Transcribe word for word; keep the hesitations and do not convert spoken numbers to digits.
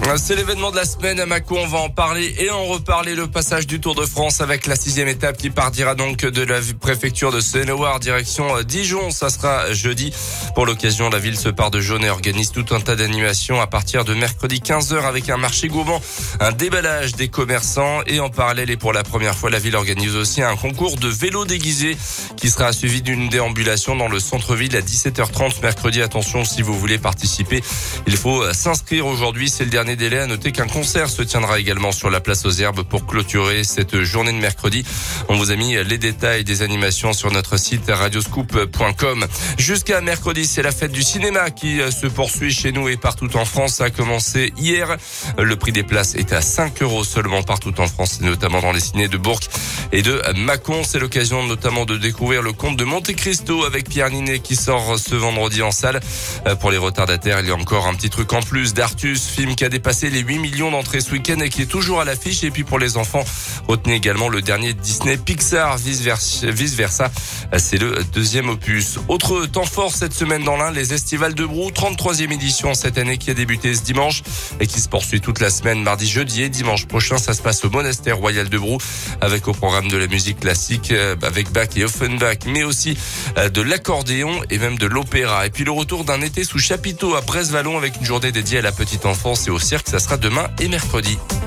C'est l'événement de la semaine à Mâcon, on va en parler et en reparler. Le passage du Tour de France avec la sixième étape qui partira donc de la préfecture de Saône-et-Loire direction Dijon. Ça sera jeudi. Pour l'occasion, la ville se part de jaune et organise tout un tas d'animations à partir de mercredi quinze heures avec un marché gourmand, un déballage des commerçants et en parallèle et pour la première fois, la ville organise aussi un concours de vélos déguisés qui sera suivi d'une déambulation dans le centre-ville à dix-sept heures trente mercredi. Attention, si vous voulez participer, il faut s'inscrire aujourd'hui. C'est le dernier délai. À noter qu'un concert se tiendra également sur la place aux Herbes pour clôturer cette journée de mercredi. On vous a mis les détails des animations sur notre site radioscoop point com. Jusqu'à mercredi, c'est la fête du cinéma qui se poursuit chez nous et partout en France. Ça a commencé hier. Le prix des places est à cinq euros seulement partout en France, notamment dans les cinés de Bourg et de Mâcon. C'est l'occasion notamment de découvrir le Comte de Monte Cristo avec Pierre Ninet qui sort ce vendredi en salle. Pour les retardataires, il y a encore un petit truc en plus. D'Artus, film qui a dépassé les huit millions d'entrées ce week-end et qui est toujours à l'affiche. Et puis pour les enfants, retenez également le dernier Disney Pixar, vice versa, vice versa. C'est le deuxième opus. Autre temps fort cette semaine dans l'Ain, les Estivales de Brou, trente-troisième édition cette année qui a débuté ce dimanche et qui se poursuit toute la semaine, mardi, jeudi et dimanche prochain. Ça se passe au Monastère Royal de Brou avec au programme de la musique classique avec Bach et Offenbach, mais aussi de l'accordéon et même de l'opéra. Et puis le retour d'un été sous chapiteau à Brest-Vallon avec une journée dédiée à la petite enfance et au cirque. Ça sera demain et mercredi.